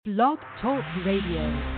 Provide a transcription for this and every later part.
Blog Talk Radio.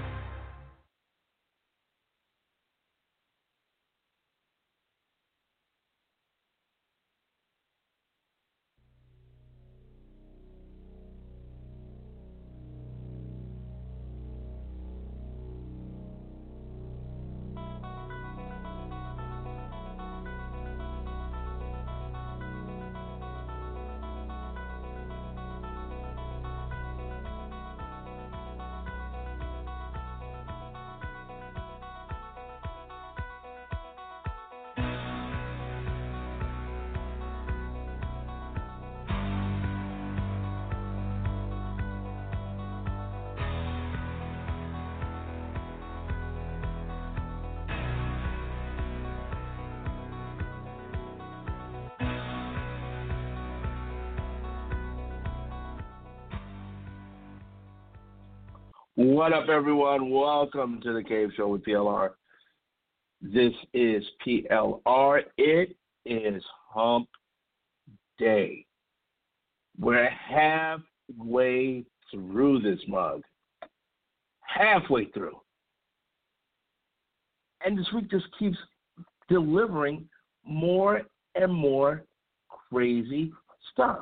What up, everyone? Welcome to the Cave Show with PLR. This is PLR. It is Hump Day. We're halfway through this mug. Halfway through. And this week just keeps delivering more and more crazy stuff.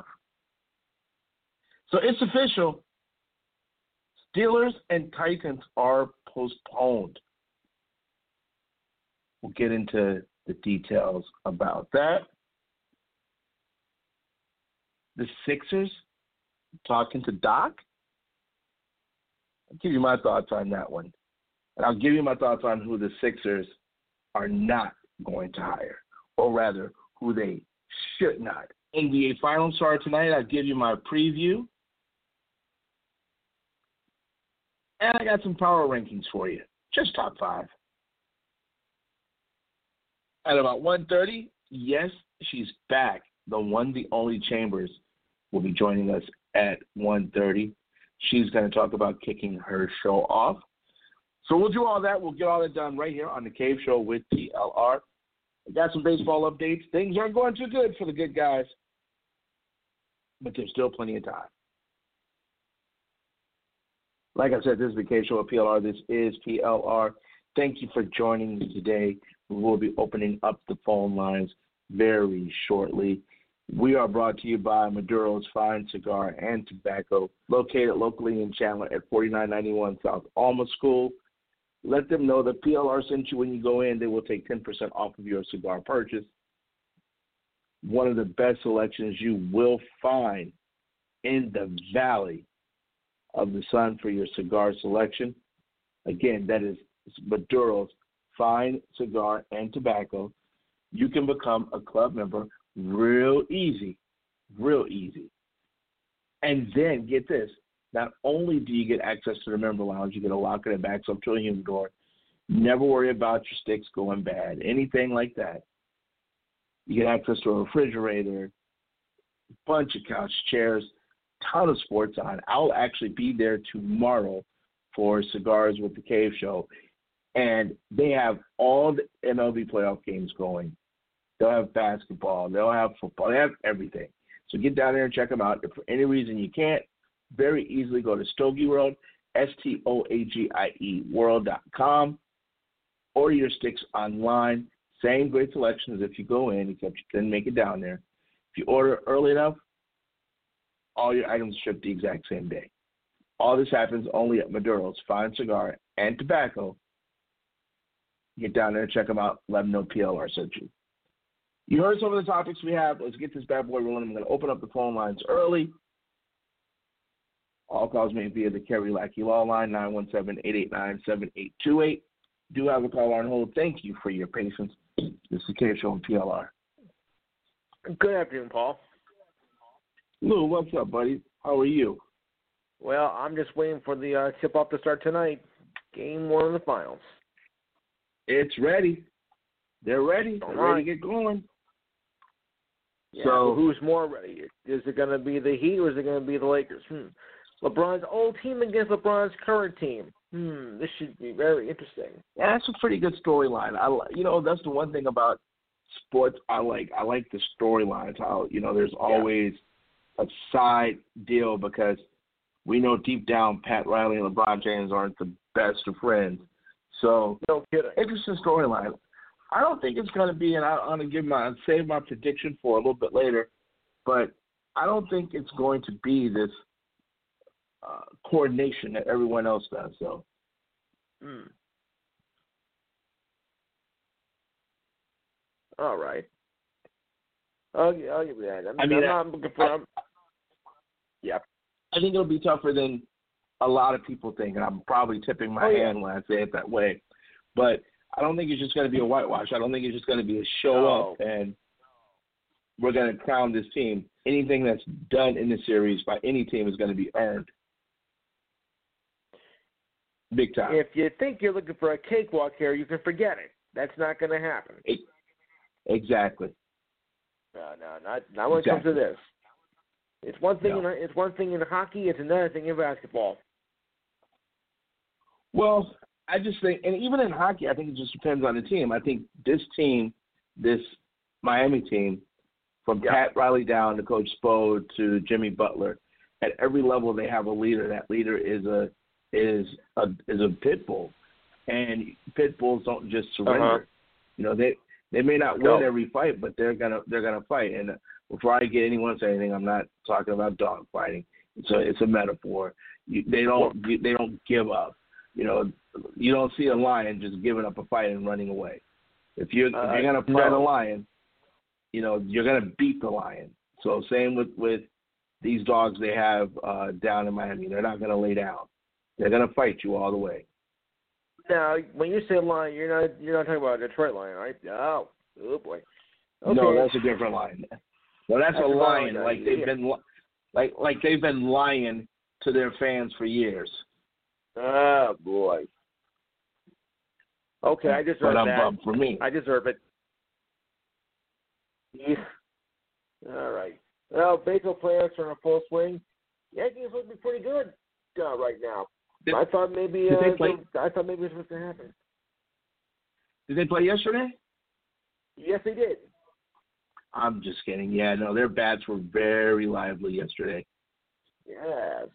So it's official. Steelers and Titans are postponed. We'll get into the details about that. The Sixers talking to Doc. I'll give you my thoughts on that one. And I'll give you my thoughts on who the Sixers are not going to hire, or rather, who they should not. NBA Finals start tonight. I'll give you my preview. And I got some power rankings for you. Just top 5. At about 1:30, yes, she's back. The one, the only Chambers will be joining us at 1:30. She's going to talk about kicking her show off. So we'll do all that. We'll get all that done right here on the Cave Show with PLR. I got some baseball updates. Things aren't going too good for the good guys, but there's still plenty of time. Like I said, this is the Cave Show at PLR. This is PLR. Thank you for joining me today. We will be opening up the phone lines very shortly. We are brought to you by Maduro's Fine Cigar and Tobacco, located locally in Chandler at 4991 South Alma School. Let them know that PLR sent you when you go in. They will take 10% off of your cigar purchase. One of the best selections you will find in the Valley of the Sun for your cigar selection. Again, that is Maduro's Fine Cigar and Tobacco. You can become a club member real easy. And then, get this, not only do you get access to the member lounge, you get a locker that backs up to a humidor. Never worry about your sticks going bad, anything like that. You get access to a refrigerator, bunch of couch chairs, ton of sports on. I'll actually be there tomorrow for Cigars with the Cave Show, and they have all the MLB playoff games going. They'll have basketball. They'll have football. They have everything. So get down there and check them out. If for any reason you can't, very easily go to Stogie World, STOAGIE World.com. Order your sticks online. Same great selection as if you go in, except you couldn't make it down there. If you order early enough, all your items ship the exact same day. All this happens only at Maduro's Fine Cigar and Tobacco. Get down there and check them out. Let them know PLR sent you. You heard some of the topics we have. Let's get this bad boy rolling. I'm going to open up the phone lines early. All calls made via the Kerry Lackey Law Line, 917-889-7828. Do have a caller on hold. Thank you for your patience. This is the Cave Show on PLR. Good afternoon, Paul. Lou, what's up, buddy? How are you? Well, I'm just waiting for the tip-off to start tonight. Game 1 of the finals. It's ready. They're ready. They're ready to get going. Yeah, so who's more ready? Is it going to be the Heat or is it going to be the Lakers? LeBron's old team against LeBron's current team. This should be very interesting. Yeah, that's a pretty good storyline. That's the one thing about sports I like. I like the storylines. How there's always a side deal because we know deep down Pat Riley and LeBron James aren't the best of friends. So, no kidding. Interesting storyline. I don't think it's going to be, and I'm going to save my prediction for a little bit later, but I don't think it's going to be this coordination that everyone else does. So, All right. I'll give you that. I'm not looking for. Yeah. I think it'll be tougher than a lot of people think, and I'm probably tipping my hand when I say it that way. But I don't think it's just going to be a whitewash. I don't think it's just going to be a show up and we're going to crown this team. Anything that's done in the series by any team is going to be earned. Big time. If you think you're looking for a cakewalk here, you can forget it. That's not going to happen. Exactly. No, not when it comes to this. It's one thing. It's one thing in hockey. It's another thing in basketball. Well, I just think, and even in hockey, I think it just depends on the team. I think this team, this Miami team, from Pat Riley down to Coach Spo to Jimmy Butler, at every level they have a leader. That leader is a pit bull, and pit bulls don't just surrender. You know, they may not win every fight, but they're gonna fight. And before I get anyone to say anything, I'm not talking about dog fighting. It's a metaphor. They don't give up. You know, you don't see a lion just giving up a fight and running away. If you're gonna fight a lion, you know you're gonna beat the lion. So same with these dogs they have down in Miami. They're not gonna lay down. They're gonna fight you all the way. Now, when you say lion, you're not talking about a Detroit lion, right? Oh boy. Okay. No, that's a different lion. No, that's a lion. Like they've been like they've been lying to their fans for years. Oh boy. Okay, I deserve that. For me, I deserve it. Yeah. All right. Well, baseball players are in full swing. Yankees look pretty good right now. I thought maybe this was supposed to happen. Did they play yesterday? Yes, they did. I'm just kidding. Yeah, no, their bats were very lively yesterday. Yes.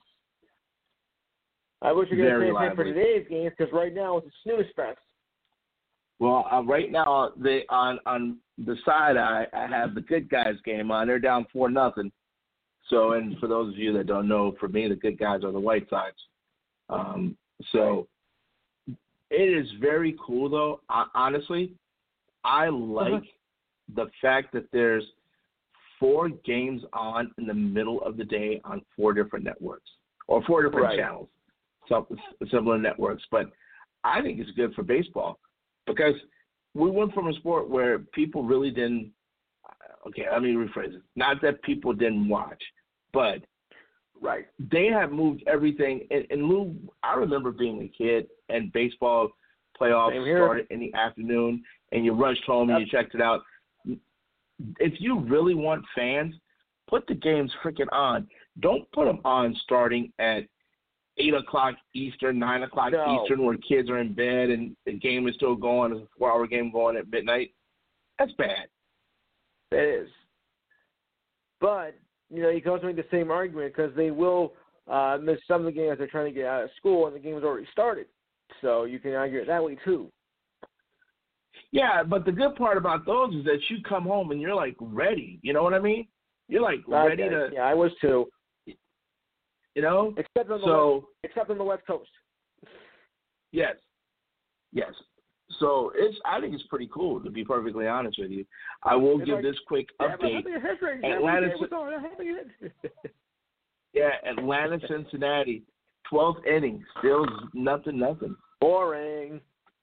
I wish you could say the same for today's games because right now it's a snooze fest. Well, right now they on the side I have the good guys game on. They're down 4-0. So, and for those of you that don't know, for me the good guys are the White Sox. So it is very cool though. Honestly, I like the fact that there's 4 games on in the middle of the day on 4 different networks or 4 different channels, similar networks. But I think it's good for baseball because we went from a sport where people really didn't. Okay, let me rephrase it. Not that people didn't watch, but they have moved everything. And Lou, I remember being a kid and baseball playoffs started in the afternoon, and you rushed home and you checked it out. If you really want fans, put the games freaking on. Don't put them on starting at 8 o'clock Eastern, 9 o'clock Eastern, where kids are in bed and the game is still going. It's a 4-hour game going at midnight. That's bad. It is. But, you know, you can also make the same argument because they will miss some of the games they're trying to get out of school and the game has already started. So you can argue it that way too. Yeah, but the good part about those is that you come home and you're like ready. You know what I mean? You're like ready to. Yeah, I was too. You know? Except on the West Coast. Yes. So I think it's pretty cool, to be perfectly honest with you. I will give this quick update. Atlanta, Cincinnati, 12th inning, still nothing. Boring.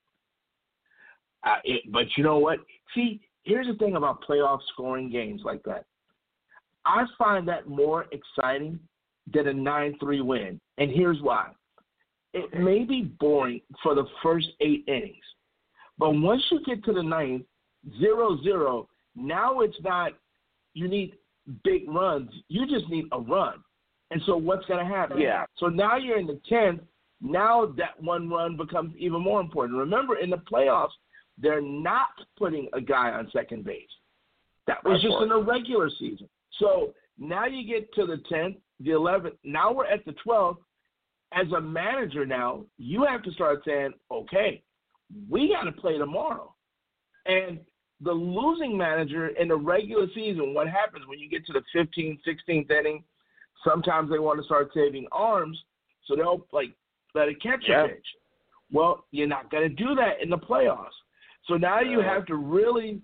But you know what? See, here's the thing about playoff scoring games like that. I find that more exciting than a 9-3 win, and here's why. It may be boring for the first 8 innings, but once you get to the 9th, 0-0, now it's not you need big runs. You just need a run. And so what's going to happen? Yeah. So now you're in the 10th. Now that one run becomes even more important. Remember, in the playoffs, they're not putting a guy on second base. That was just in the regular season. So now you get to the 10th, the 11th. Now we're at the 12th. As a manager now, you have to start saying, okay, we got to play tomorrow. And the losing manager in the regular season, what happens when you get to the 15th, 16th inning, sometimes they want to start saving arms, so they'll, let it catch a pitch. Well, you're not going to do that in the playoffs. So now you have to really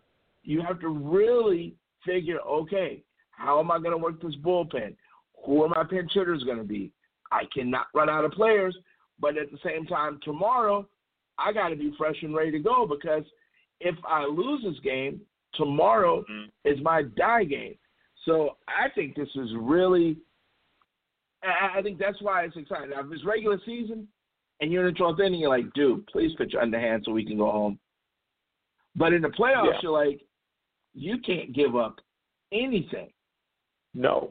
figure, okay, how am I going to work this bullpen? Who are my pinch hitters going to be? I cannot run out of players, but at the same time, tomorrow, I got to be fresh and ready to go, because if I lose this game, tomorrow is my die game. So I think this is really – I think that's why it's exciting. Now, if it's regular season and you're in the 12th inning, you're like, dude, please pitch underhand so we can go home. But in the playoffs, you're like, you can't give up anything. No.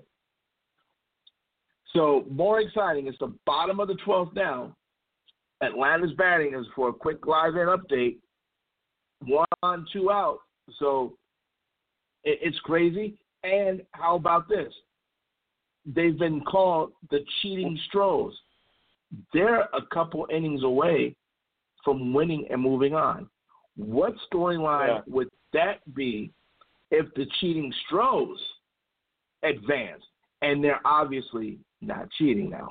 So more exciting. It's the bottom of the 12th now. Atlanta's batting is for a quick live-in update. 1 on, 2 out. So it's crazy. And how about this? They've been called the cheating Stros. They're a couple innings away from winning and moving on. What storyline would that be if the cheating Stros advance? And they're obviously not cheating now.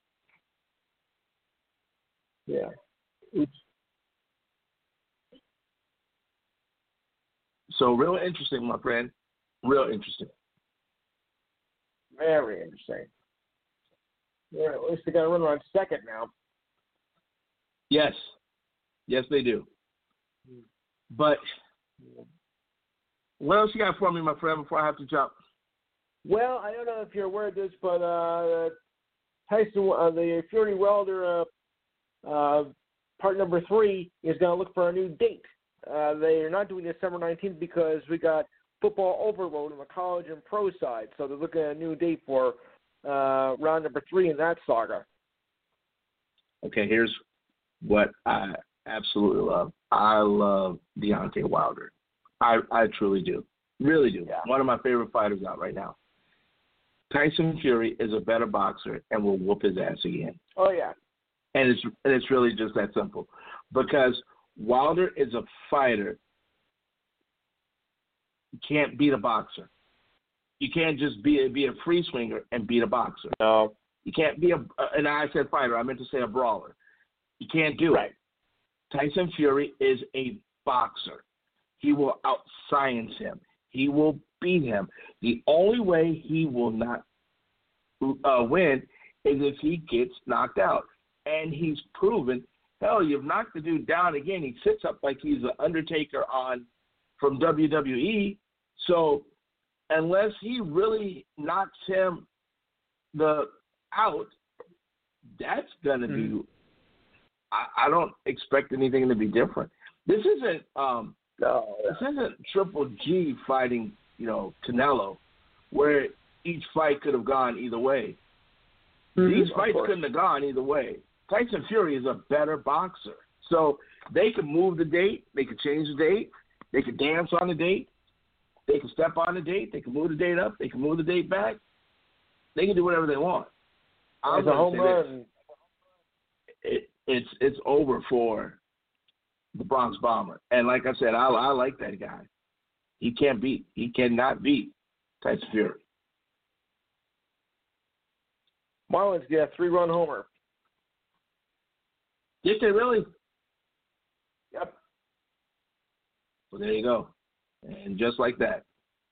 Yeah. So real interesting, my friend. Real interesting. Very interesting. Yeah, at least they got a runner on second now. Yes. Yes, they do. But what else you got for me, my friend, before I have to jump? Well, I don't know if you're aware of this, but Tyson, the Fury Wilder part number 3 is going to look for a new date. They are not doing December 19th because we got football overload on the college and pro side. So they're looking at a new date for round number 3 in that saga. Okay, here's what I absolutely love. I love Deontay Wilder. I truly do. Really do. Yeah. One of my favorite fighters out right now. Tyson Fury is a better boxer and will whoop his ass again. Oh, yeah. And it's really just that simple. Because Wilder is a fighter. You can't beat a boxer. You can't just be a free swinger and beat a boxer. No. You can't be and I said fighter. I meant to say a brawler. You can't do it. Tyson Fury is a boxer. He will out-science him. He will beat him. The only way he will not win is if he gets knocked out. And he's proven, hell, you've knocked the dude down again. He sits up like he's an Undertaker from WWE. So unless he really knocks him out, that's going to be – I don't expect anything to be different. This isn't this isn't Triple G fighting, Canelo, where each fight could have gone either way. These fights couldn't have gone either way. Tyson Fury is a better boxer. So they could move the date. They could change the date. They could dance on the date. They could step on the date. They could move the date up. They could move the date back. They can do whatever they want. It's a home run. It's over for the Bronx Bomber. And like I said, I like that guy. He cannot beat Tyson Fury. Marlins get a 3-run homer. Did they really? Yep. Well, there you go. And just like that.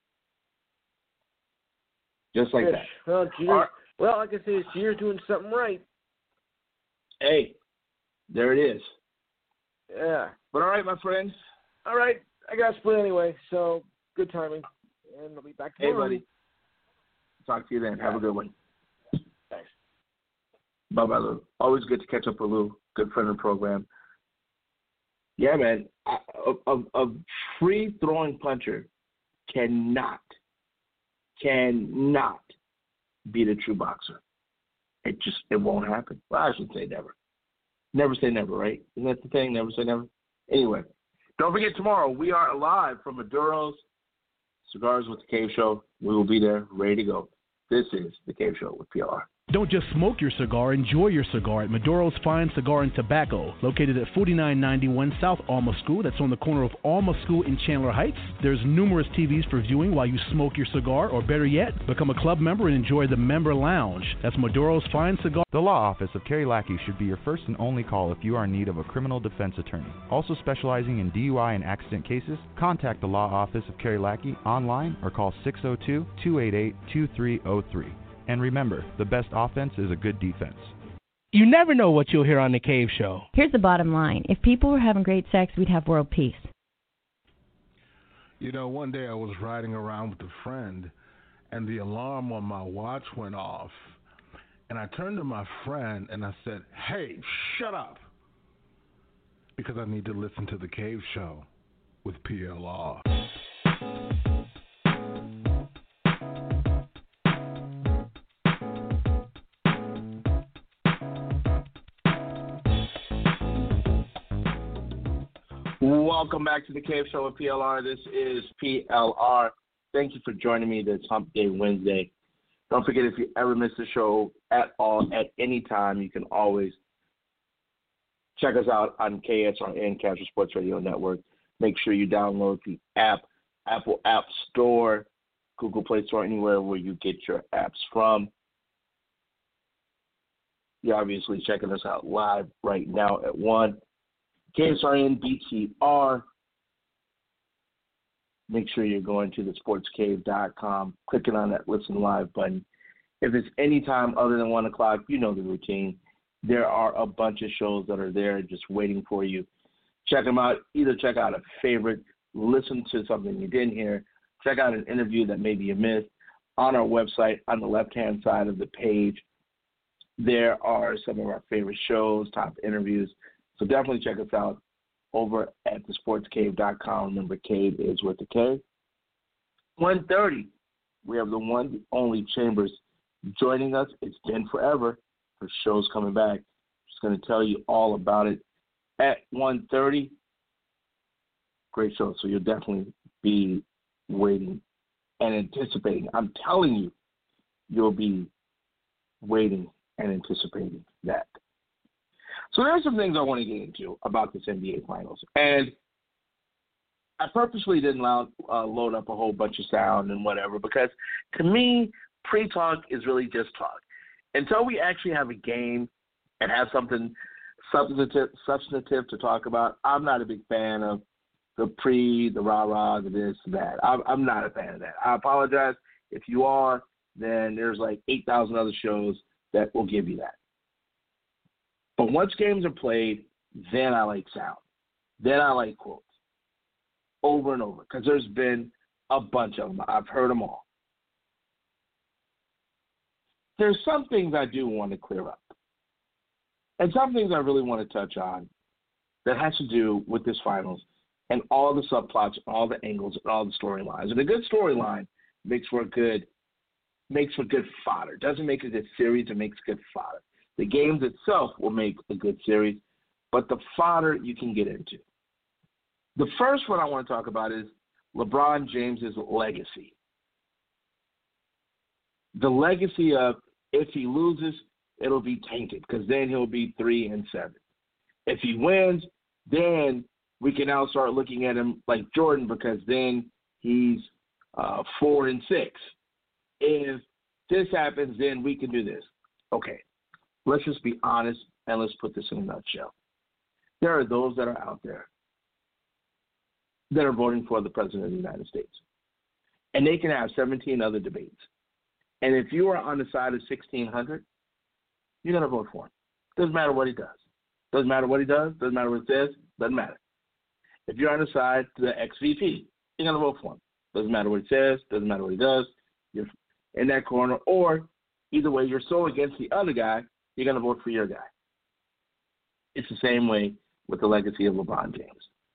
Just like that. Well, Jeter, well, like I say, Jeter's doing something right. Hey, there it is. Yeah. But all right, my friend. All right. I got to split anyway, so good timing. And I'll be back tomorrow. Hey, buddy. Talk to you then. Have a good one. Thanks. Bye-bye, Lou. Always good to catch up with Lou. Good friend of the program. Yeah, man. A free-throwing puncher cannot beat a true boxer. It won't happen. Well, I should say never. Never say never, right? Isn't that the thing? Never say never? Anyway, don't forget tomorrow, we are live from Maduro's Cigars with the Cave Show. We will be there, ready to go. This is The Cave Show with PLR. Don't just smoke your cigar, enjoy your cigar at Maduro's Fine Cigar and Tobacco, located at 4991 South Alma School. That's on the corner of Alma School in Chandler Heights. There's numerous TVs for viewing while you smoke your cigar, or better yet, become a club member and enjoy the member lounge. That's Maduro's Fine Cigar. The Law Office of Kerry Lackey should be your first and only call if you are in need of a criminal defense attorney. Also specializing in DUI and accident cases, contact the Law Office of Kerry Lackey online or call 602-288-2303. And remember, the best offense is a good defense. You never know what you'll hear on The Cave Show. Here's the bottom line. If people were having great sex, we'd have world peace. You know, one day I was riding around with a friend, and the alarm on my watch went off. And I turned to my friend, and I said, "Hey, shut up," because I need to listen to The Cave Show with PLR. Welcome back to The Cave Show with PLR. This is PLR. Thank you for joining me this Hump Day Wednesday. Don't forget, if you ever miss the show at all, at any time, you can always check us out on KSRN, Casual Sports Radio Network. Make sure you download the app, Apple App Store, Google Play Store, anywhere where you get your apps from. You're obviously checking us out live right now at 1. KSRN BTR. Make sure you're going to thesportscave.com, clicking on that Listen Live button. If it's any time other than 1 o'clock, you know the routine. There are a bunch of shows that are there just waiting for you. Check them out. Either check out a favorite, listen to something you didn't hear, check out an interview that maybe you missed. On our website, on the left-hand side of the page, there are some of our favorite shows, top interviews. So definitely check us out over at thesportscave.com. Remember, Cave is with the K. 1:30, we have the one, the only Chambers joining us. It's been forever. Her show's coming back. She's going to tell you all about it at 1:30. Great show. So you'll definitely be waiting and anticipating. I'm telling you, you'll be waiting and anticipating that. So there's some things I want to get into about this NBA Finals. And I purposely didn't load up a whole bunch of sound and whatever, because to me, pre-talk is really just talk. Until we actually have a game and have something substantive to talk about, I'm not a big fan of the the rah-rah, the this, that. I'm not a fan of that. I apologize. If you are, then there's like 8,000 other shows that will give you that. But once games are played, then I like sound. Then I like quotes. Over and over. Because there's been a bunch of them. I've heard them all. There's some things I do want to clear up. And some things I really want to touch on that has to do with this finals and all the subplots, all the angles, and all the storylines. And a good storyline makes for good fodder. It doesn't make a good series, it makes good fodder. The games itself will make a good series, but the fodder you can get into. The first one I want to talk about is LeBron James's legacy. The legacy of, if he loses, it'll be tainted, because then he'll be 3-7. If he wins, then we can now start looking at him like Jordan, because then he's 4-6. If this happens, then we can do this. Okay. Let's just be honest, and let's put this in a nutshell. There are those that are out there that are voting for the President of the United States. And they can have 17 other debates. And if you are on the side of 1,600, you're going to vote for him. Doesn't matter what he does. Doesn't matter what he does. Doesn't matter what he says. Doesn't matter. If you're on the side to the ex-VP, you're going to vote for him. Doesn't matter what he says. Doesn't matter what he does. You're in that corner. Or either way, you're so against the other guy, you're going to vote for your guy. It's the same way with the legacy of LeBron James.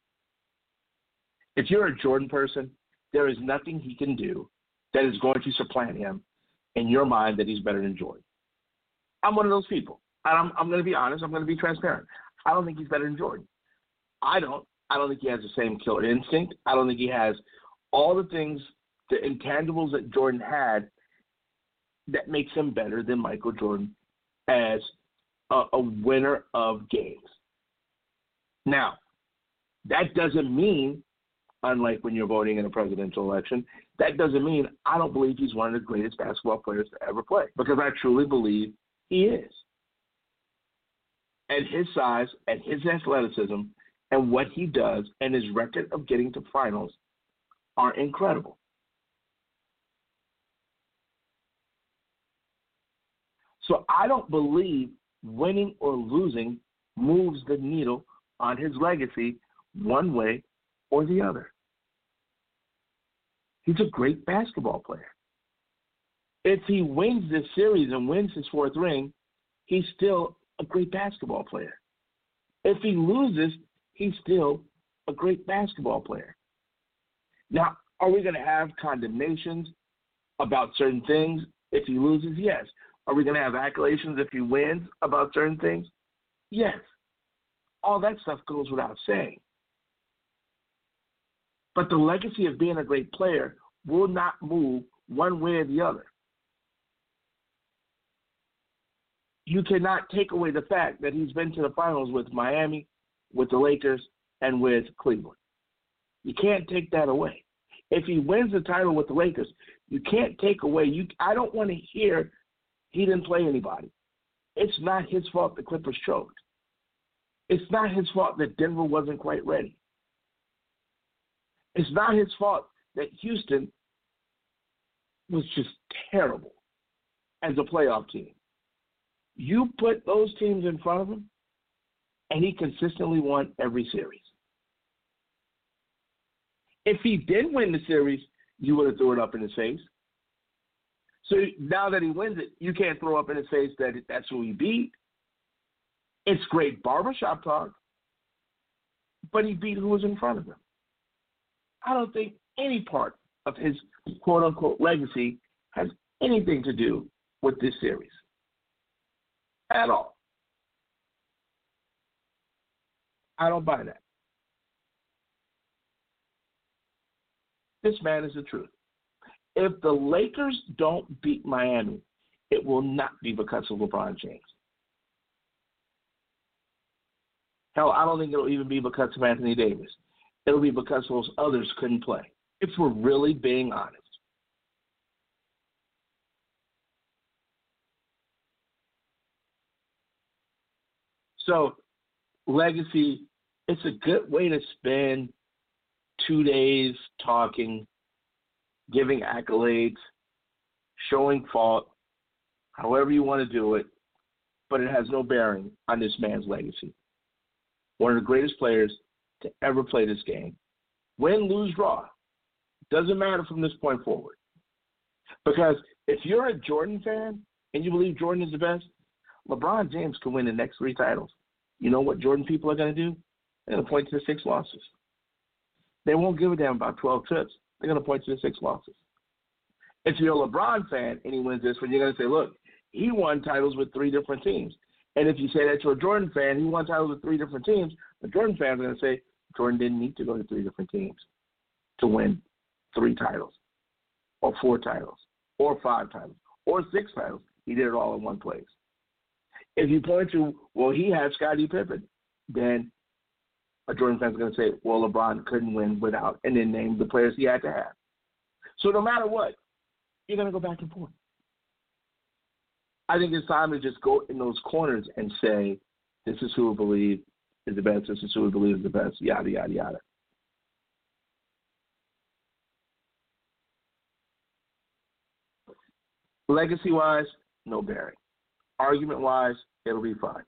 If you're a Jordan person, there is nothing he can do that is going to supplant him in your mind that he's better than Jordan. I'm one of those people. I'm going to be honest. I'm going to be transparent. I don't think he's better than Jordan. I don't think he has the same killer instinct. I don't think he has all the things, the intangibles that Jordan had that makes him better than Michael Jordan as a winner of games. Now, that doesn't mean, unlike when you're voting in a presidential election, that doesn't mean I don't believe he's one of the greatest basketball players to ever play, because I truly believe he is. And his size and his athleticism and what he does and his record of getting to finals are incredible. So I don't believe winning or losing moves the needle on his legacy one way or the other. He's a great basketball player. If he wins this series and wins his fourth ring, he's still a great basketball player. If he loses, he's still a great basketball player. Now, are we going to have condemnations about certain things if he loses? Yes. Are we going to have acclamations if he wins about certain things? Yes. All that stuff goes without saying. But the legacy of being a great player will not move one way or the other. You cannot take away the fact that he's been to the finals with Miami, with the Lakers, and with Cleveland. You can't take that away. If he wins the title with the Lakers, you can't take away. I don't want to hear he didn't play anybody. It's not his fault the Clippers choked. It's not his fault that Denver wasn't quite ready. It's not his fault that Houston was just terrible as a playoff team. You put those teams in front of him, and he consistently won every series. If he did win the series, you would have thrown it up in his face. So now that he wins it, you can't throw up in his face that that's who he beat. It's great barbershop talk, but he beat who was in front of him. I don't think any part of his quote-unquote legacy has anything to do with this series at all. I don't buy that. This man is the truth. If the Lakers don't beat Miami, it will not be because of LeBron James. Hell, I don't think it'll even be because of Anthony Davis. It'll be because those others couldn't play, if we're really being honest. So, legacy, it's a good way to spend 2 days talking, giving accolades, showing fault, however you want to do it, but it has no bearing on this man's legacy. One of the greatest players to ever play this game. Win, lose, draw. Doesn't matter from this point forward. Because if you're a Jordan fan and you believe Jordan is the best, LeBron James can win the next 3 titles. You know what Jordan people are going to do? They're going to point to the 6 losses. They won't give a damn about 12 trips. They're going to point to the 6 losses. If you're a LeBron fan and he wins this one, you're going to say, look, he won titles with 3 different teams. And if you say that to a Jordan fan, he won titles with 3 different teams, the Jordan fans are going to say Jordan didn't need to go to 3 different teams to win 3 titles or 4 titles or 5 titles or 6 titles. He did it all in one place. If you point to, well, he had Scottie Pippen, then a Jordan fan is going to say, well, LeBron couldn't win without, and then name the players he had to have. So no matter what, you're going to go back and forth. I think it's time to just go in those corners and say, this is who we believe is the best, this is who we believe is the best, yada, yada, yada. Legacy-wise, no bearing. Argument-wise, it'll be fine.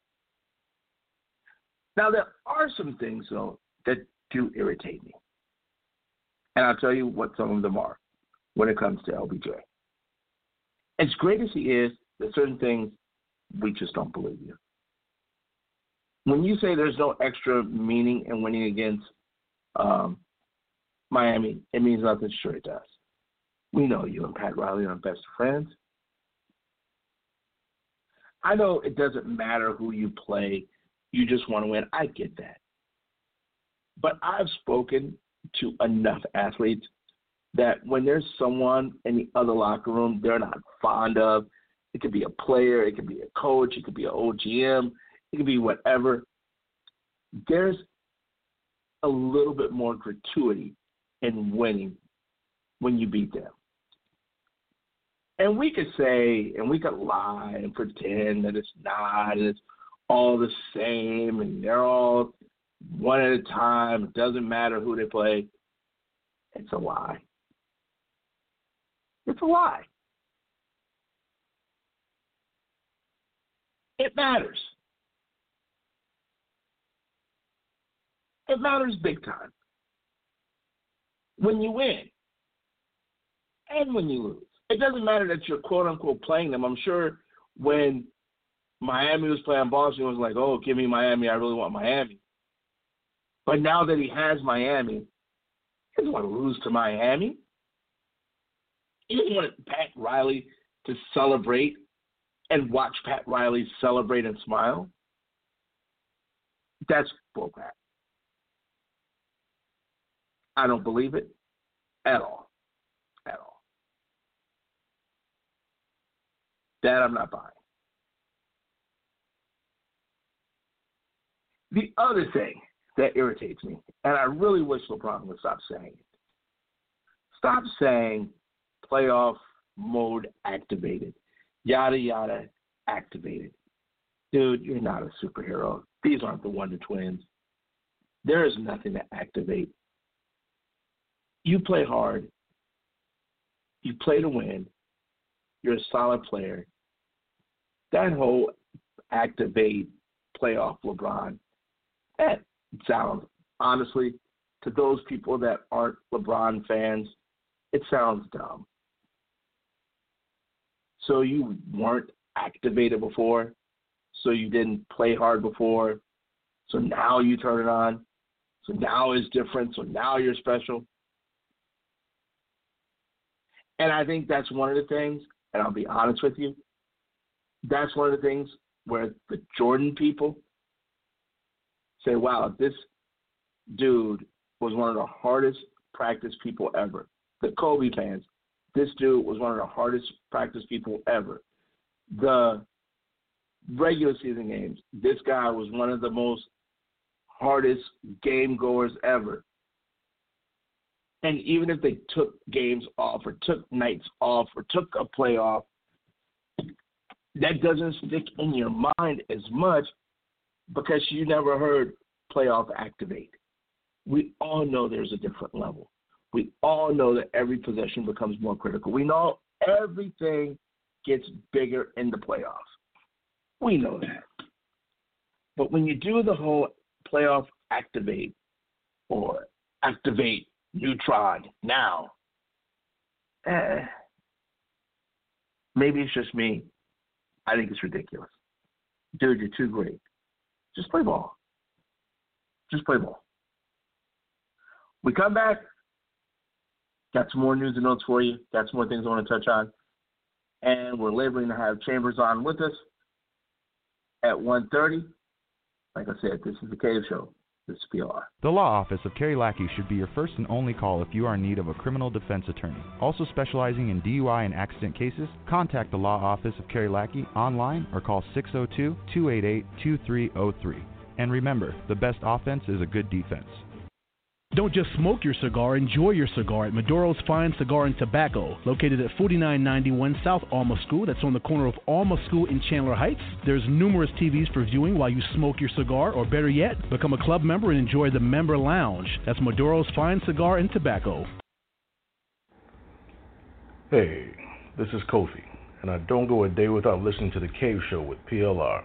Now, there are some things, though, that do irritate me. And I'll tell you what some of them are when it comes to LBJ. As great as he is, there's certain things we just don't believe in. When you say there's no extra meaning in winning against Miami, it means nothing. Sure it does. We know you and Pat Riley are best friends. I know it doesn't matter who you play. You just want to win. I get that. But I've spoken to enough athletes that when there's someone in the other locker room they're not fond of, it could be a player, it could be a coach, it could be an OGM, it could be whatever, there's a little bit more gratuity in winning when you beat them. And we could say, and we could lie and pretend that it's not, and it's all the same, and they're all one at a time. It doesn't matter who they play. It's a lie. It's a lie. It matters. It matters big time. When you win and when you lose. It doesn't matter that you're quote-unquote playing them. I'm sure when Miami was playing Boston, it was like, oh, give me Miami. I really want Miami. But now that he has Miami, he doesn't want to lose to Miami. He doesn't want Pat Riley to celebrate and watch Pat Riley celebrate and smile. That's bullcrap. I don't believe it at all. At all. That I'm not buying. The other thing that irritates me, and I really wish LeBron would stop saying it. Stop saying playoff mode activated. Yada, yada, activated. Dude, you're not a superhero. These aren't the Wonder Twins. There is nothing to activate. You play hard. You play to win. You're a solid player. That whole activate playoff LeBron, that sounds, honestly, to those people that aren't LeBron fans, it sounds dumb. So you weren't activated before, so you didn't play hard before, so now you turn it on, so now it's different, so now you're special. And I think that's one of the things, and I'll be honest with you, that's one of the things where the Jordan people say, wow, this dude was one of the hardest practice people ever. The Kobe fans, this dude was one of the hardest practice people ever. The regular season games, this guy was one of the most hardest game goers ever. And even if they took games off or took nights off or took a play off, that doesn't stick in your mind as much because you never heard playoff activate. We all know there's a different level. We all know that every possession becomes more critical. We know everything gets bigger in the playoffs. We know that. But when you do the whole playoff activate or activate neutron now, maybe it's just me. I think it's ridiculous. Dude, you're too great. Just play ball. Just play ball. We come back. Got some more news and notes for you. Got some more things I want to touch on. And we're laboring to have Chambers on with us at 1:30. Like I said, this is the Cave Show. This is PLR. The law office of Kerry Lackey should be your first and only call if you are in need of a criminal defense attorney. Also specializing in DUI and accident cases, contact the law office of Kerry Lackey online or call 602-288-2303. And remember, the best offense is a good defense. Don't just smoke your cigar, enjoy your cigar at Maduro's Fine Cigar and Tobacco, located at 4991 South Alma School. That's on the corner of Alma School in Chandler Heights. There's numerous TVs for viewing while you smoke your cigar, or better yet, become a club member and enjoy the member lounge. That's Maduro's Fine Cigar and Tobacco. Hey, this is Kofi, and I don't go a day without listening to The Cave Show with PLR.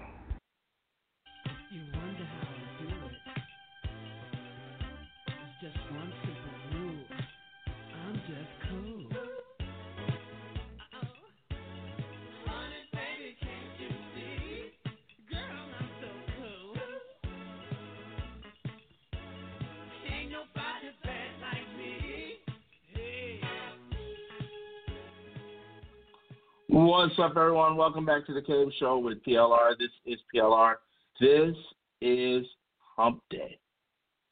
What's up, everyone? Welcome back to the Cave Show with PLR. This is PLR. This is Hump Day.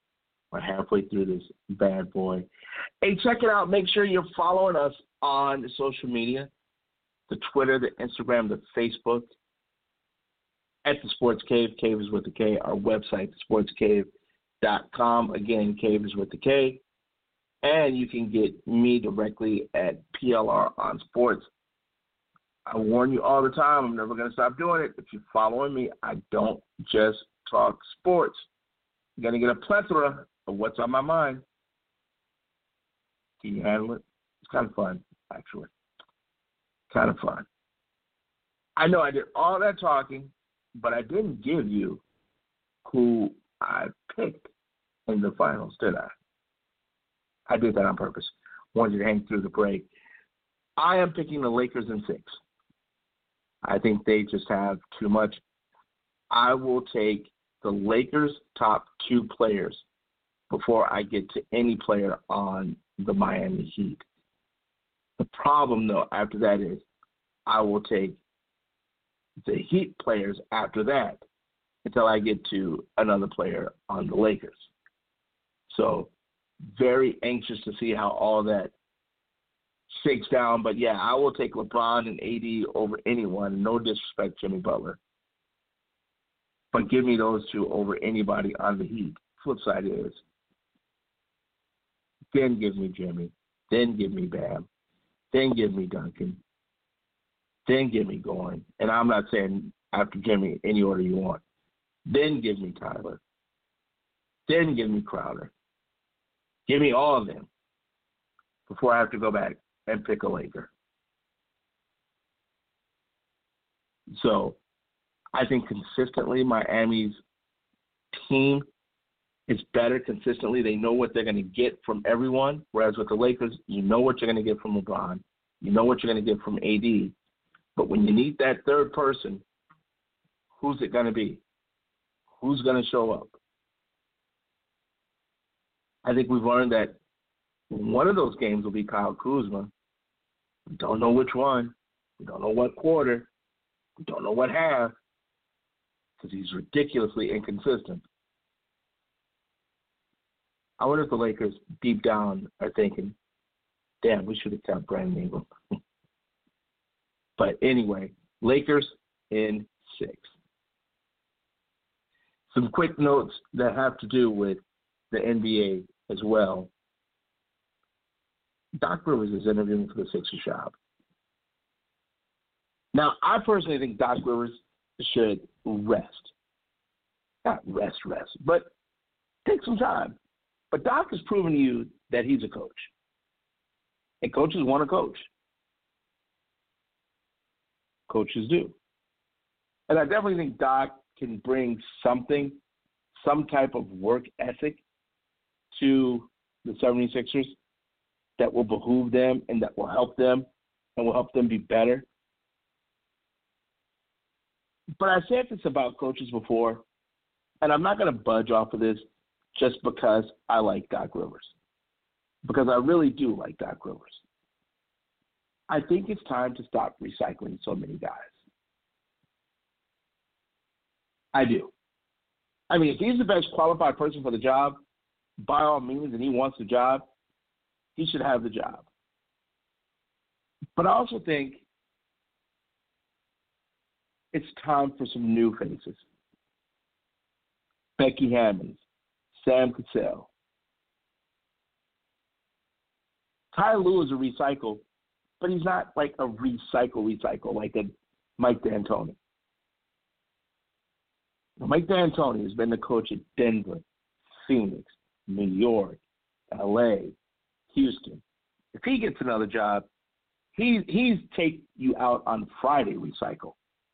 We're halfway through this bad boy. Hey, check it out. Make sure you're following us on social media, the Twitter, the Instagram, the Facebook, at the Sports Cave. Cave is with the K. Our website, thesportscave.com. Again, Cave is with the K. And you can get me directly at PLR on Sports. I warn you all the time, I'm never going to stop doing it. If you're following me, I don't just talk sports. You're going to get a plethora of what's on my mind. Can you handle it? It's kind of fun, actually. Kind of fun. I know I did all that talking, but I didn't give you who I picked in the finals, did I? I did that on purpose. Wanted you to hang through the break. I am picking the Lakers in 6. I think they just have too much. I will take the Lakers' top 2 players before I get to any player on the Miami Heat. The problem, though, after that is I will take the Heat players after that until I get to another player on the Lakers. So very anxious to see how all that shakes down. But, yeah, I will take LeBron and AD over anyone. No disrespect, Jimmy Butler. But give me those 2 over anybody on the Heat. Flip side is, then give me Jimmy. Then give me Bam. Then give me Duncan. Then give me Goran. And I'm not saying after Jimmy, any order you want. Then give me Tyler. Then give me Crowder. Give me all of them before I have to go back and pick a Laker. So I think consistently Miami's team is better consistently. They know what they're going to get from everyone, whereas with the Lakers, you know what you're going to get from LeBron. You know what you're going to get from AD. But when you need that third person, who's it going to be? Who's going to show up? I think we've learned that one of those games will be Kyle Kuzma. We don't know which one. We don't know what quarter. We don't know what half, because he's ridiculously inconsistent. I wonder if the Lakers deep down are thinking, damn, we should have kept Brandon Ingram. But anyway, Lakers in 6. Some quick notes that have to do with the NBA as well. Doc Rivers is interviewing for the Sixers job. Now, I personally think Doc Rivers should rest. Not rest, but take some time. But Doc has proven to you that he's a coach. And coaches want to coach. Coaches do. And I definitely think Doc can bring something, some type of work ethic to the 76ers that will behoove them and that will help them and will help them be better. But I said this about coaches before, and I'm not going to budge off of this just because I like Doc Rivers, because I really do like Doc Rivers. I think it's time to stop recycling so many guys. I do. I mean, if he's the best qualified person for the job, by all means, and he wants the job, he should have the job. But I also think it's time for some new faces. Becky Hammonds, Sam Cassell. Ty Lue is a recycle, but he's not like a recycle like a Mike D'Antoni. Mike D'Antoni has been the coach at Denver, Phoenix, New York, L.A., Houston. If he gets another job, he's take you out on Friday recycle.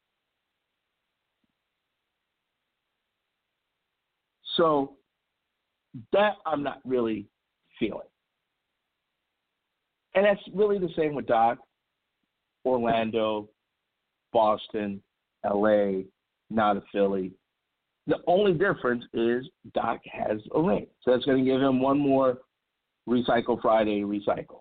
So that I'm not really feeling. And that's really the same with Doc, Orlando, Boston, L.A., not a Philly. The only difference is Doc has a ring. So that's going to give him one more Recycle Friday recycle.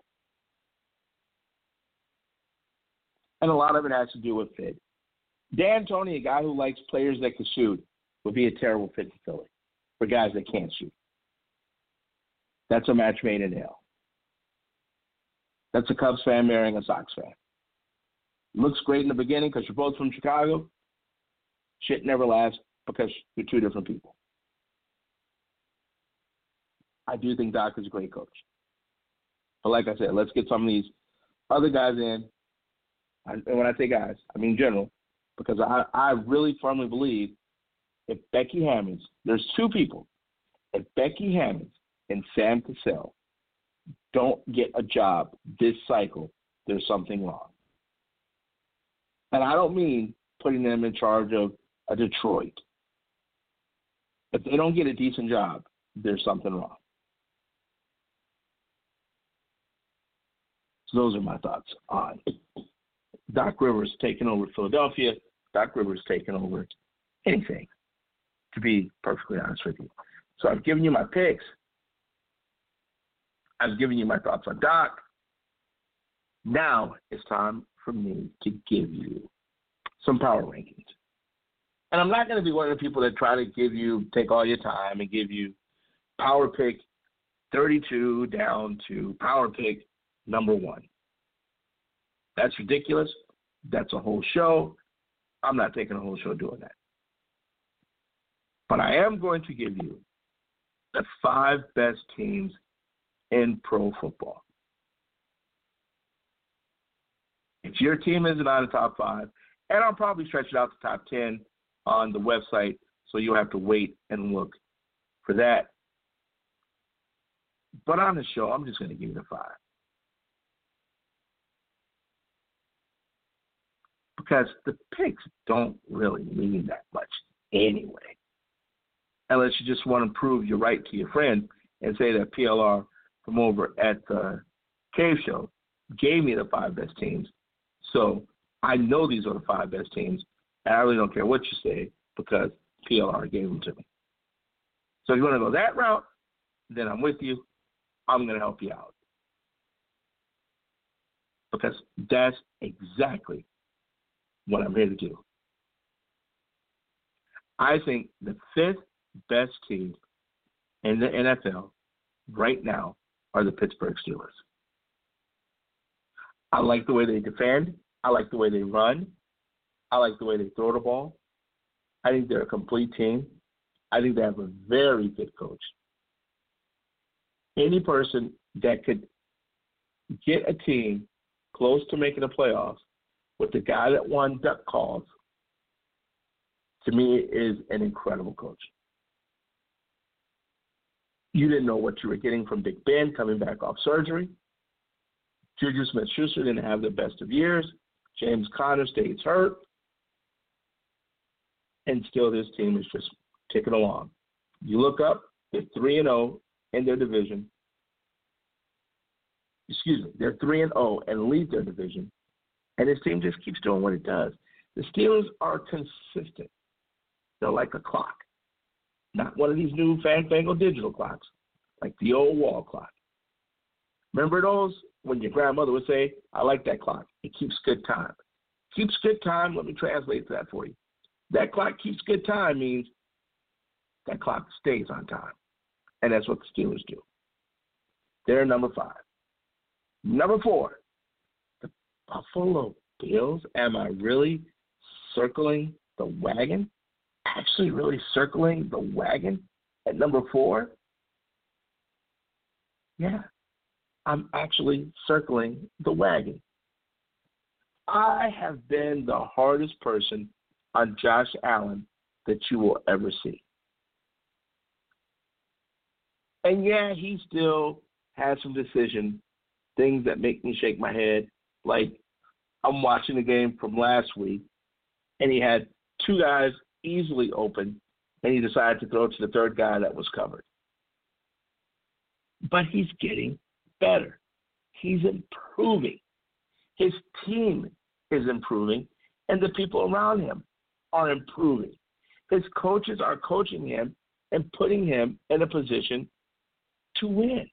And a lot of it has to do with fit. D'Antoni, a guy who likes players that can shoot, would be a terrible fit for Philly, for guys that can't shoot. That's a match made in hell. That's a Cubs fan marrying a Sox fan. Looks great in the beginning because you're both from Chicago. Shit never lasts because you're two different people. I do think Doc is a great coach. But like I said, let's get some of these other guys in. And when I say guys, I mean general, because I really firmly believe if Becky Hammonds, there's two people, if Becky Hammonds and Sam Cassell don't get a job this cycle, there's something wrong. And I don't mean putting them in charge of a Detroit. If they don't get a decent job, there's something wrong. So those are my thoughts on Doc Rivers taking over Philadelphia. Doc Rivers taking over anything, to be perfectly honest with you. So I've given you my picks. I've given you my thoughts on Doc. Now it's time for me to give you some power rankings. And I'm not going to be one of the people that try to take all your time and give you power pick 32 down to power pick number 1. That's ridiculous. That's a whole show. I'm not taking a whole show doing that. But I am going to give you the 5 best teams in pro football. If your team isn't on the top 5, and I'll probably stretch it out to top 10 on the website, so you'll have to wait and look for that. But on the show, I'm just going to give you the 5. Because the picks don't really mean that much anyway. Unless you just want to prove you're right to your friend and say that PLR from over at the Cave Show gave me the 5 best teams. So I know these are the 5 best teams, and I really don't care what you say because PLR gave them to me. So if you want to go that route, then I'm with you. I'm going to help you out. Because that's exactly what I'm here to do. I think the 5th best team in the NFL right now are the Pittsburgh Steelers. I like the way they defend. I like the way they run. I like the way they throw the ball. I think they're a complete team. I think they have a very good coach. Any person that could get a team close to making the playoffs with the guy that won duck calls, to me, is an incredible coach. You didn't know what you were getting from Big Ben coming back off surgery. Juju Smith-Schuster didn't have the best of years. James Conner stays hurt. And still this team is just ticking along. You look up, they're 3-0 in their division. They're 3-0 and lead their division. And this team just keeps doing what it does. The Steelers are consistent. They're like a clock. Not one of these new fanfangled digital clocks, like the old wall clock. Remember those? When your grandmother would say, I like that clock. It keeps good time. Keeps good time, let me translate that for you. That clock keeps good time means that clock stays on time. And that's what the Steelers do. They're number 5. Number 4, the Buffalo Bills. Am I really circling the wagon? Actually really circling the wagon at number 4? Yeah, I'm actually circling the wagon. I have been the hardest person on Josh Allen that you will ever see. And yeah, he still has some things that make me shake my head. Like, I'm watching the game from last week, and he had 2 guys easily open, and he decided to throw to the 3rd guy that was covered. But he's getting better. He's improving. His team is improving, and the people around him are improving. His coaches are coaching him and putting him in a position to win.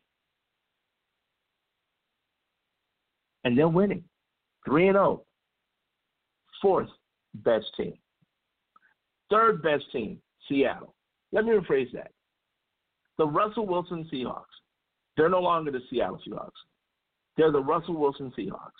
And they're winning. 3-0. 4th best team. 3rd best team, Seattle. Let me rephrase that. The Russell Wilson Seahawks They're no longer the Seattle Seahawks. They're the Russell Wilson Seahawks.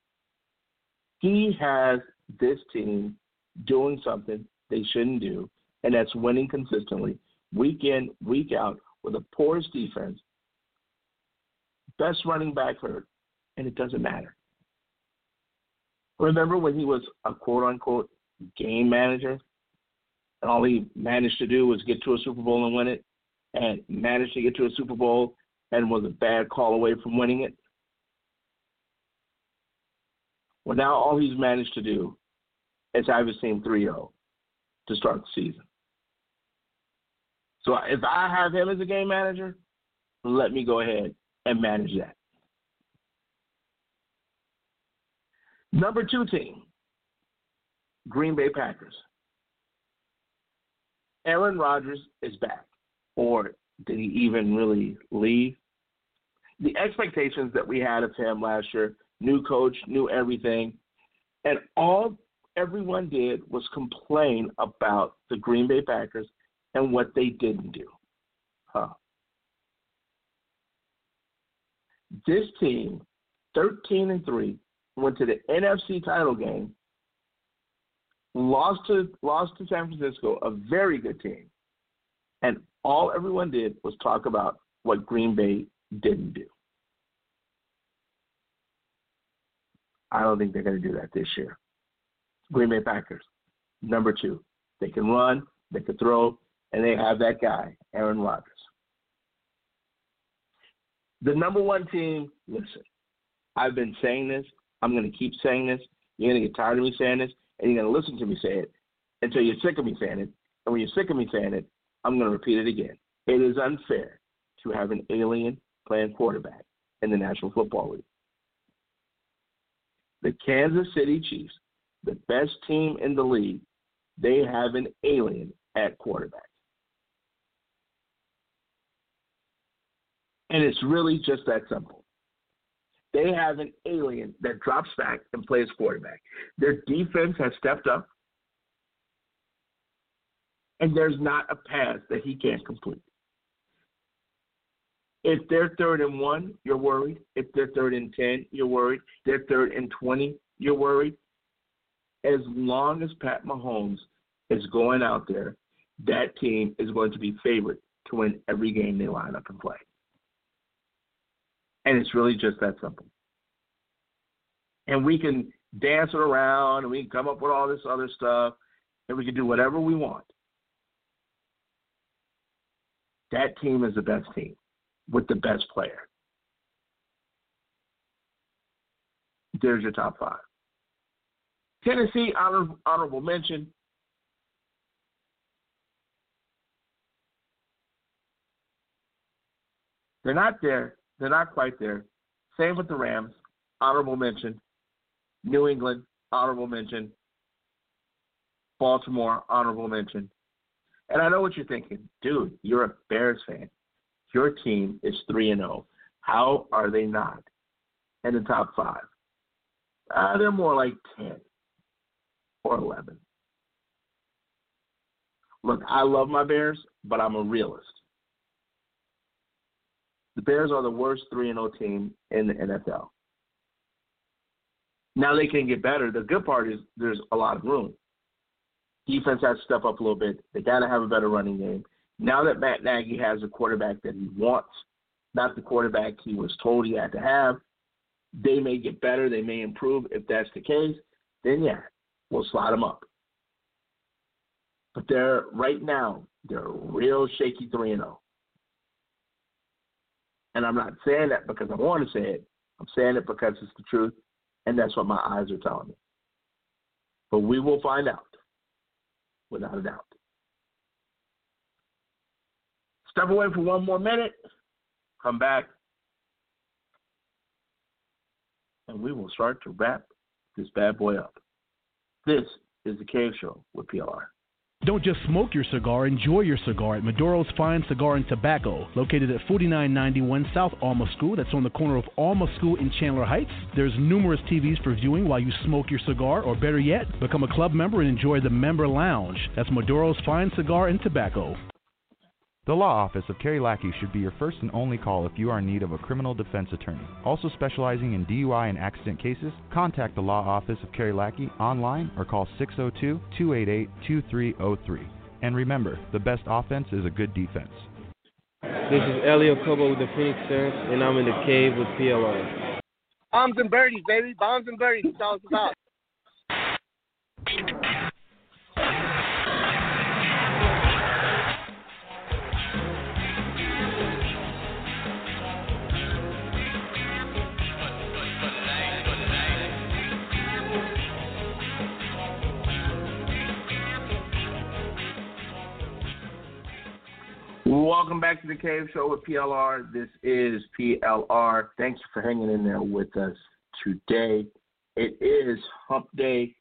He has this team doing something they shouldn't do, and that's winning consistently, week in, week out, with a porous defense, best running back hurt, and it doesn't matter. Remember when he was a quote-unquote game manager, and all he managed to do was get to a Super Bowl and win it, and managed to get to a Super Bowl and was a bad call away from winning it? Well, now all he's managed to do is have his team 3-0 to start the season. So if I have him as a game manager, let me go ahead and manage that. Number 2 team, Green Bay Packers. Aaron Rodgers is back. Or did he even really leave? The expectations that we had of him last year, new coach, new everything, and all everyone did was complain about the Green Bay Packers and what they didn't do. This team, 13-3, went to the NFC title game, lost to San Francisco, a very good team, and all everyone did was talk about what Green Bay didn't do. I don't think they're going to do that this year. Green Bay Packers, number 2. They can run, they can throw, and they have that guy, Aaron Rodgers. The number 1 team, listen, I've been saying this. I'm going to keep saying this. You're going to get tired of me saying this, and you're going to listen to me say it until you're sick of me saying it. And when you're sick of me saying it, I'm going to repeat it again. It is unfair to have an alien playing quarterback in the National Football League. The Kansas City Chiefs, the best team in the league, they have an alien at quarterback. And it's really just that simple. They have an alien that drops back and plays quarterback. Their defense has stepped up, and there's not a pass that he can't complete. If they're 3rd and 1, you're worried. If they're 3rd and 10, you're worried. If they're 3rd and 20, you're worried. As long as Pat Mahomes is going out there, that team is going to be favored to win every game they line up and play. And it's really just that simple. And we can dance it around, and we can come up with all this other stuff, and we can do whatever we want. That team is the best team with the best player. There's your top 5. Tennessee, honorable mention. They're not there. They're not quite there. Same with the Rams, honorable mention. New England, honorable mention. Baltimore, honorable mention. And I know what you're thinking. Dude, you're a Bears fan. Your team is 3-0. How are they not in the top 5? They're more like 10 or 11. Look, I love my Bears, but I'm a realist. The Bears are the worst 3-0 team in the NFL. Now they can get better. The good part is there's a lot of room. Defense has to step up a little bit. They got to have a better running game. Now that Matt Nagy has a quarterback that he wants, not the quarterback he was told he had to have, they may get better. They may improve. If that's the case, then yeah, we'll slide them up. But right now, they're real shaky 3-0. And I'm not saying that because I want to say it. I'm saying it because it's the truth, and that's what my eyes are telling me. But we will find out, without a doubt. Step away for one more minute, come back, and we will start to wrap this bad boy up. This is The Cave Show with PLR. Don't just smoke your cigar, enjoy your cigar at Maduro's Fine Cigar and Tobacco, located at 4991 South Alma School. That's on the corner of Alma School in Chandler Heights. There's numerous TVs for viewing while you smoke your cigar, or better yet, become a club member and enjoy the member lounge. That's Maduro's Fine Cigar and Tobacco. The Law Office of Kerry Lackey should be your first and only call if you are in need of a criminal defense attorney. Also specializing in DUI and accident cases, contact the Law Office of Kerry Lackey online or call 602-288-2303. And remember, the best offense is a good defense. This is Elio Kobo with the Phoenix Suns, and I'm in the cave with PLR. Bombs and birdies, baby. Bombs and birdies. That's all it's about. Welcome back to the Cave Show with PLR. This is PLR. Thanks for hanging in there with us today. It is Hump Day.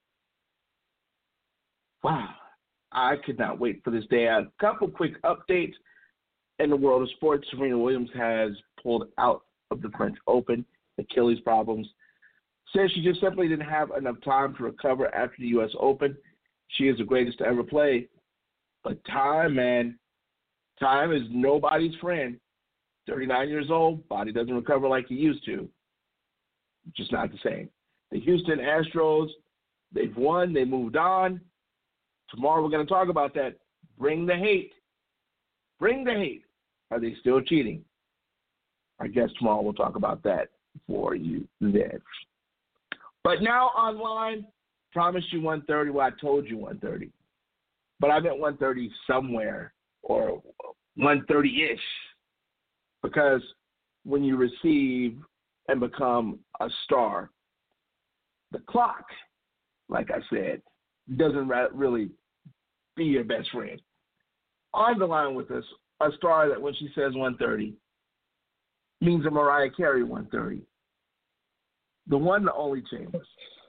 Wow, I could not wait for this day. A couple quick updates in the world of sports. Serena Williams has pulled out of the French Open, Achilles problems. Says she just simply didn't have enough time to recover after the U.S. Open. She is the greatest to ever play. But time, man. Time is nobody's friend. 39 years old, body doesn't recover like he used to. Just not the same. The Houston Astros, they've won. They moved on. Tomorrow we're going to talk about that. Bring the hate. Bring the hate. Are they still cheating? I guess tomorrow we'll talk about that for you then. But now online, promised you 130. Well, I told you 130. But I meant 130 somewhere. Or 130-ish, because when you receive and become a star, the clock, like I said, doesn't really be your best friend. On the line with us, a star that when she says 130 means a Mariah Carey 130. The one, the only Chambers.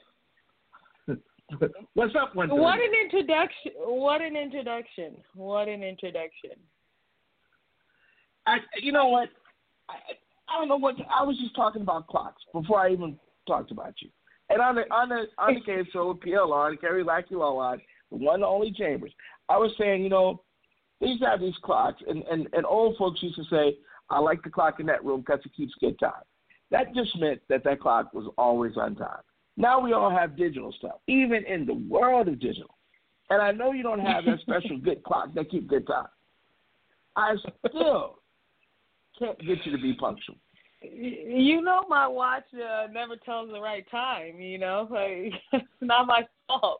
What's up, 130? What an introduction. What an introduction. What an introduction. You know what? I don't know what. I was just talking about clocks before I even talked about you. And on the Cave Show with PLR, the Kerry Lackey Law Line, the one, the only Chambers, I was saying, you know, they used to have these clocks, and old folks used to say, I like the clock in that room because it keeps good time. That just meant that clock was always on time. Now we all have digital stuff, even in the world of digital. And I know you don't have that special good clock that keeps good time. I still can't get you to be punctual. You know my watch never tells the right time, you know. Like, it's not my fault.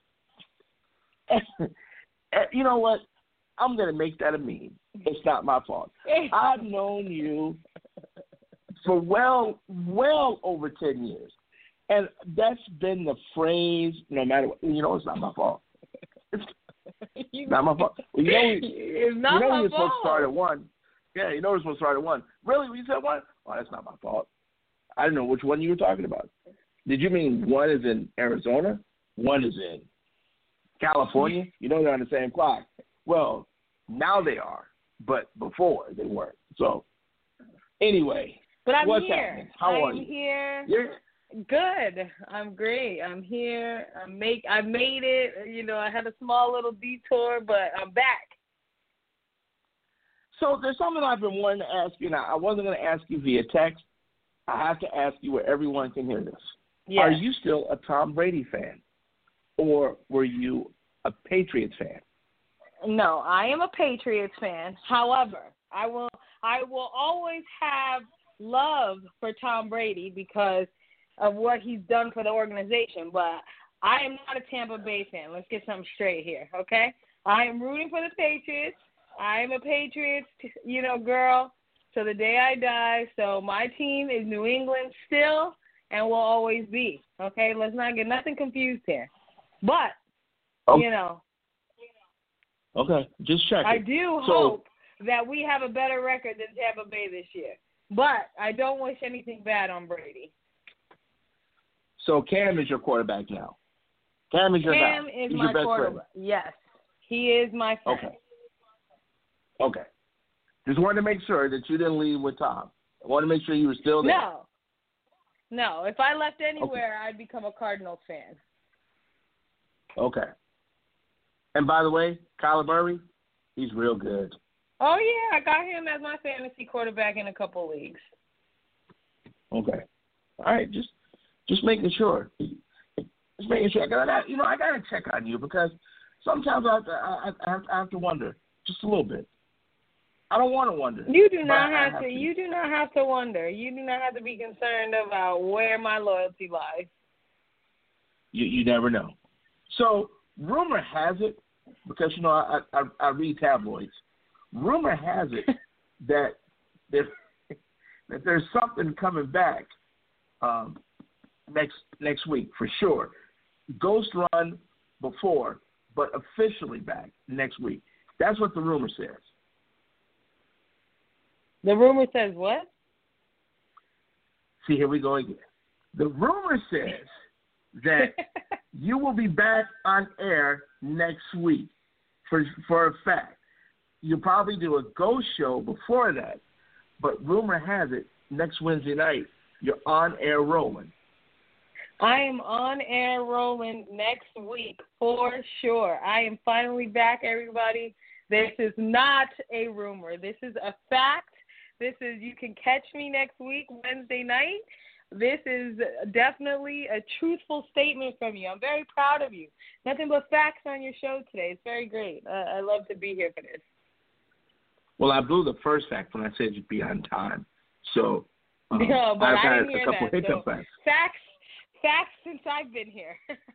You know what? I'm going to make that a meme. It's not my fault. I've known you for well over 10 years. And that's been the phrase, no matter what. You know, it's not my fault. It's not my fault. Well, it's not my fault. You're supposed to start at 1. Yeah, you know we're supposed to start at 1. Really? When you said 1? Oh, that's not my fault. I didn't know which one you were talking about. Did you mean 1 is in Arizona? 1 is in California? You know they're on the same clock. Well, now they are, but before they weren't. So, anyway, but I'm what's here. happening? How are you? I'm here. You're good. I'm great. I'm here. I made it. You know, I had a small little detour, but I'm back. So there's something I've been wanting to ask you. Now, I wasn't going to ask you via text. I have to ask you where everyone can hear this. Yes. Are you still a Tom Brady fan, or were you a Patriots fan? No, I am a Patriots fan. However, I will always have love for Tom Brady because of what he's done for the organization. But I am not a Tampa Bay fan. Let's get something straight here, okay? I am rooting for the Patriots. I am a Patriots, girl till the day I die. So my team is New England still and will always be, okay? Let's not get nothing confused here. But, Okay, just checking. I do hope that we have a better record than Tampa Bay this year. But I don't wish anything bad on Brady. So Cam is your quarterback now. Cam is your guy. Cam is He's my your best quarterback. friend. Yes, he is my friend. Okay. Just wanted to make sure that you didn't leave with Tom. I wanted to make sure you were still there. No. If I left anywhere, I'd become a Cardinals fan. Okay. And by the way, Kyler Murray, he's real good. Oh, yeah, I got him as my fantasy quarterback in a couple leagues. Okay. All right, just making sure. Just making sure. I gotta check on you because sometimes I have to wonder just a little bit. I don't want to wonder. You do not have to. You do not have to wonder. You do not have to be concerned about where my loyalty lies. You never know. So rumor has it, because I read tabloids. Rumor has it that there's something coming back next week for sure. Ghost run before, but officially back next week. That's what the rumor says. The rumor says what? See, here we go again. The rumor says that you will be back on air next week for a fact. You'll probably do a ghost show before that, but rumor has it next Wednesday night you're on air rolling. I am on air rolling next week for sure. I am finally back, everybody. This is not a rumor. This is a fact. You can catch me next week, Wednesday night. This is definitely a truthful statement from you. I'm very proud of you. Nothing but facts on your show today. It's very great. I love to be here for this. Well, I blew the first fact when I said you'd be on time. So no, but I've I had didn't hear a couple that. hiccup So facts since I've been here.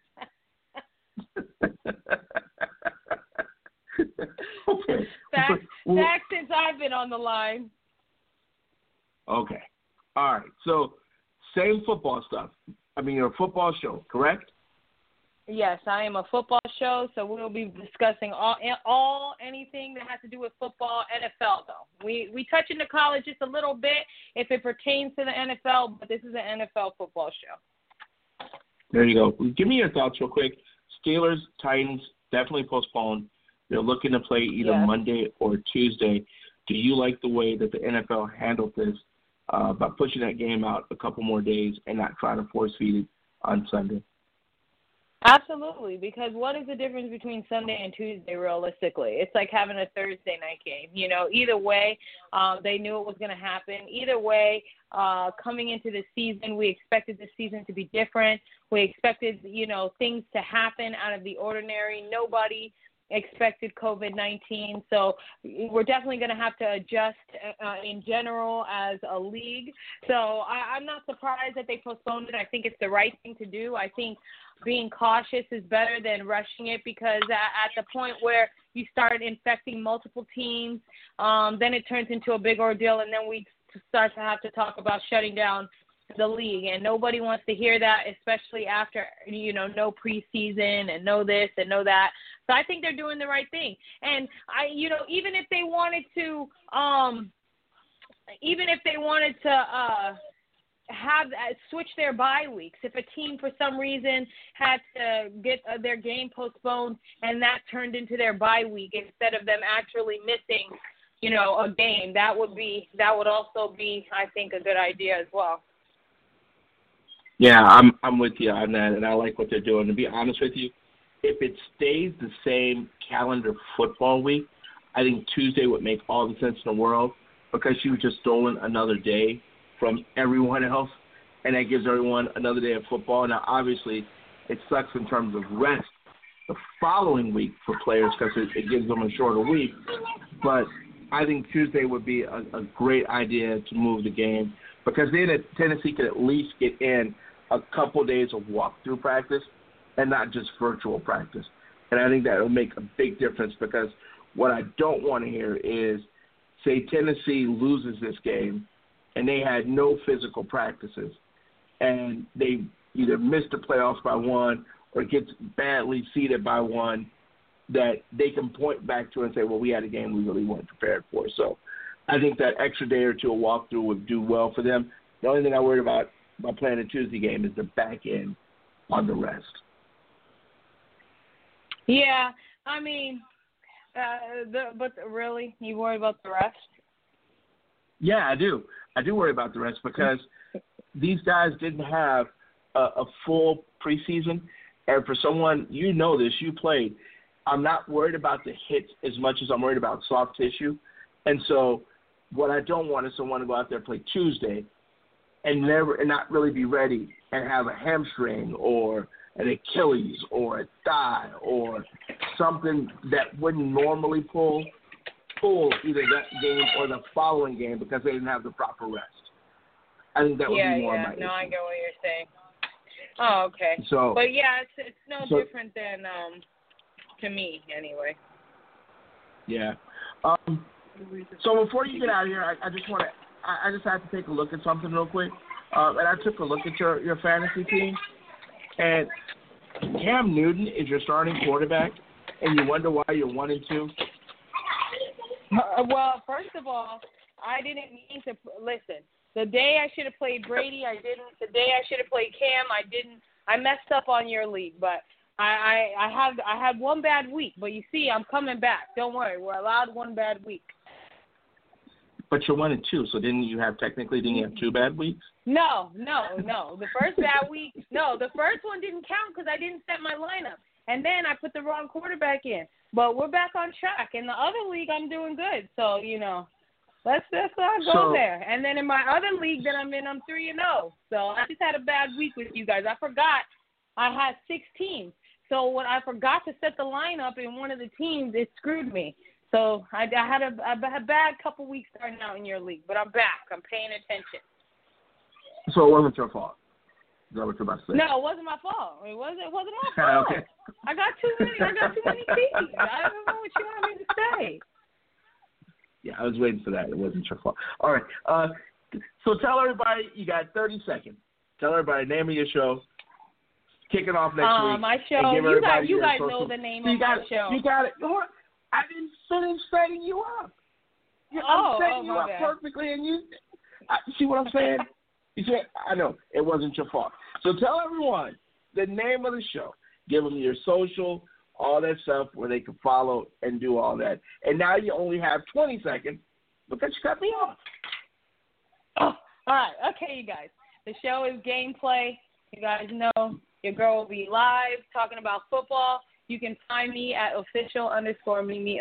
Okay. Facts since I've been on the line. Okay. All right. So same football stuff. I mean, you're a football show, correct? Yes, I am a football show, so we'll be discussing anything that has to do with football, NFL, though. We touch into college just a little bit if it pertains to the NFL, but this is an NFL football show. There you go. Give me your thoughts real quick. Steelers, Titans, definitely postponed. They're looking to play either Monday or Tuesday. Do you like the way that the NFL handled this by pushing that game out a couple more days and not trying to force feed it on Sunday? Absolutely, because what is the difference between Sunday and Tuesday realistically? It's like having a Thursday night game. Either way, they knew it was going to happen. Either way, coming into the season, we expected the season to be different. We expected, things to happen out of the ordinary. Nobody expected COVID-19, so we're definitely going to have to adjust in general as a league. So I'm not surprised that they postponed it. I think it's the right thing to do. I think being cautious is better than rushing it, because at the point where you start infecting multiple teams, then it turns into a big ordeal, and then we start to have to talk about shutting down the league, and nobody wants to hear that, especially after, no preseason and no this and no that. So I think they're doing the right thing. And even if they wanted to, have switch their bye weeks, if a team for some reason had to get their game postponed and that turned into their bye week instead of them actually missing, a game, that would also be, I think, a good idea as well. Yeah, I'm with you on that, and I like what they're doing. To be honest with you, if it stays the same calendar football week, I think Tuesday would make all the sense in the world, because you've just stolen another day from everyone else, and that gives everyone another day of football. Now, obviously, it sucks in terms of rest the following week for players, because it gives them a shorter week. But I think Tuesday would be a great idea to move the game, because then Tennessee could at least get in a couple days of walkthrough practice and not just virtual practice. And I think that will make a big difference, because what I don't want to hear is, say Tennessee loses this game and they had no physical practices and they either missed the playoffs by one or gets badly seeded by one, that they can point back to and say, well, we had a game we really weren't prepared for. So I think that extra day or two of walkthrough would do well for them. The only thing I worry about by playing a Tuesday game is the back end on the rest. Yeah, I mean, but really, you worry about the rest? Yeah, I do. I do worry about the rest, because these guys didn't have a full preseason. And for someone, you played, I'm not worried about the hits as much as I'm worried about soft tissue. And so what I don't want is someone to go out there and play Tuesday and not really be ready and have a hamstring or an Achilles or a thigh or something that wouldn't normally pull either that game or the following game because they didn't have the proper rest. I think that would be more of my issue. I get what you're saying. Oh, okay. So, but yeah, it's no different than to me anyway. Yeah. So before you get out of here, I just have to take a look at something real quick. And I took a look at your fantasy team, and Cam Newton is your starting quarterback, and you wonder why you're 1-2. Well, first of all, I didn't mean to listen. The day I should have played Brady, I didn't. The day I should have played Cam, I didn't. I messed up on your league, but I had one bad week. But you see, I'm coming back. Don't worry, we're allowed one bad week. But you're 1-2, so didn't you have 2 bad weeks? No. The first bad week, the first one didn't count because I didn't set my lineup, and then I put the wrong quarterback in. But we're back on track. In the other league, I'm doing good. So let's not go there. And then in my other league that I'm in, I'm 3-0. So I just had a bad week with you guys. I forgot I had 6 teams. So when I forgot to set the lineup in one of the teams, it screwed me. So I had a bad couple weeks starting out in your league, but I'm back. I'm paying attention. So it wasn't your fault. Is that what you're about to say? No, it wasn't my fault. It wasn't my fault. Okay. I got too many teams. I don't know what you want me to say. Yeah, I was waiting for that. It wasn't your fault. All right. So tell everybody, you got 30 seconds. Tell everybody the name of your show. Kicking off next week. My show. You guys know the name of my show. You got it. I didn't finish setting you up. I'm setting you up perfectly, and you see what I'm saying? You said, I know, it wasn't your fault. So tell everyone the name of the show. Give them your social, all that stuff where they can follow and do all that. And now you only have 20 seconds because you cut me off. Oh, all right. Okay, you guys. The show is Gameplay. You guys know your girl will be live talking about football. You can find me at official_Mimi_C.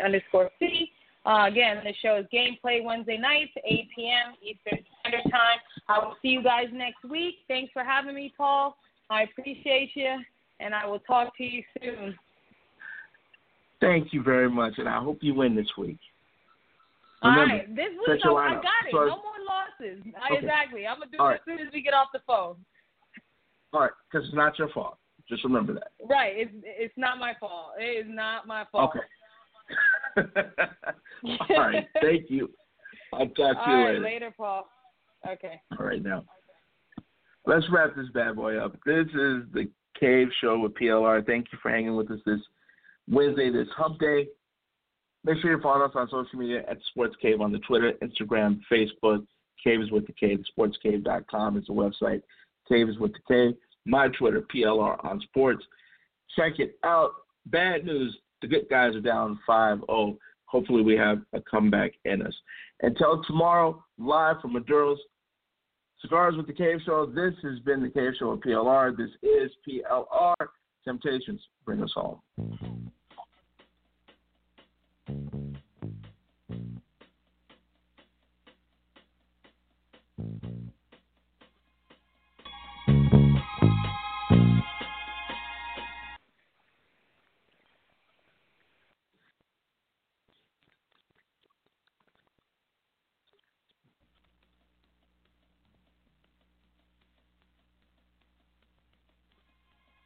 Again, the show is Gameplay Wednesday nights, 8 p.m. Eastern Standard Time. I will see you guys next week. Thanks for having me, Paul. I appreciate you, and I will talk to you soon. Thank you very much, and I hope you win this week. Remember, all right, this week I got it. So, no more losses. Okay. Exactly. I'm going to do it as soon as we get off the phone. All right, because it's not your fault. Just remember that. Right. It's not my fault. It is not my fault. Okay. All right. Thank you. I'll talk to you later. All right. Later, Paul. Okay. All right, now. Let's wrap this bad boy up. This is the Cave Show with PLR. Thank you for hanging with us this Wednesday, this hump day. Make sure you follow us on social media at Sports Cave on the Twitter, Instagram, Facebook. Cave is with the Cave. SportsCave.com is the website. Cave is with the Cave. My Twitter, PLR on Sports. Check it out. Bad news. The good guys are down 5-0. Hopefully we have a comeback in us. Until tomorrow, live from Maduro's Cigars with the Cave Show. This has been the Cave Show with PLR. This is PLR. Temptations bring us home.